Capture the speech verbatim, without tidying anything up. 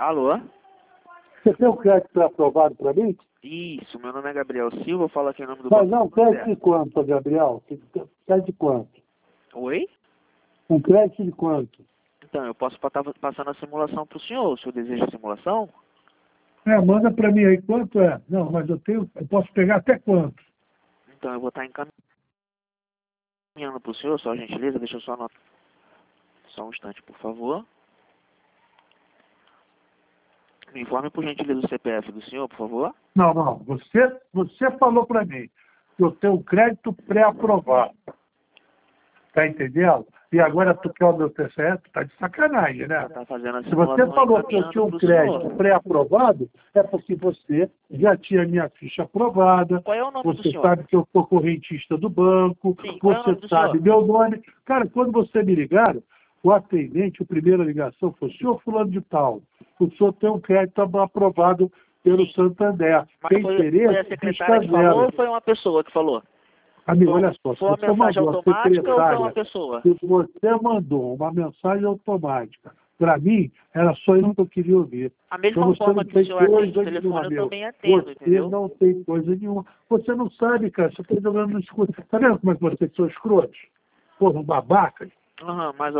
Alô? Você tem o crédito aprovado para mim? Isso, meu nome é Gabriel Silva, eu falo aqui em nome do Mas Banco não, crédito de quanto, Gabriel? Crédito de quanto? Oi? Um crédito de quanto? Então, eu posso estar passando a simulação para o senhor. O senhor deseja a simulação? É, manda para mim aí quanto é. Não, mas eu tenho, eu posso pegar até quanto? Então, eu vou estar encaminhando para o senhor, só gentileza, deixa eu só anotar. Só um instante, por favor. Me informe, por gentileza, o C P F do senhor, por favor. Não, não. Você, você falou para mim que eu tenho um crédito pré-aprovado. Tá entendendo? E agora tu quer o meu T C E? Tá de sacanagem, né? Você está fazendo a Se simulação você falou que eu tinha um encaminhando pro crédito senhor. pré-aprovado, é porque você já tinha minha ficha aprovada, Qual é o nome do você senhor? sabe que eu sou correntista do banco, Sim, qual é o nome você do sabe senhor? meu nome. Cara, quando você me ligaram, o atendente, a primeira ligação foi: senhor fulano de tal, o senhor tem um crédito aprovado pelo Sim. Santander. Mas Tem foi, interesse? foi a secretária que Custa falou zero. ou foi uma pessoa que falou? Amigo, Foi, olha só, se foi uma você mensagem mandou a automática ou foi uma secretária, pessoa? se você mandou uma mensagem automática, para mim, era só isso que eu queria ouvir. A Então mesma você forma não que o tem senhor atende o coisa telefone, nenhuma, eu meu. também atendo, Você entendeu? não tem coisa nenhuma. Você não sabe, cara, você está jogando no escuro. Tá vendo como é que vocês são escrotos? Porra, um babaca. Aham, mas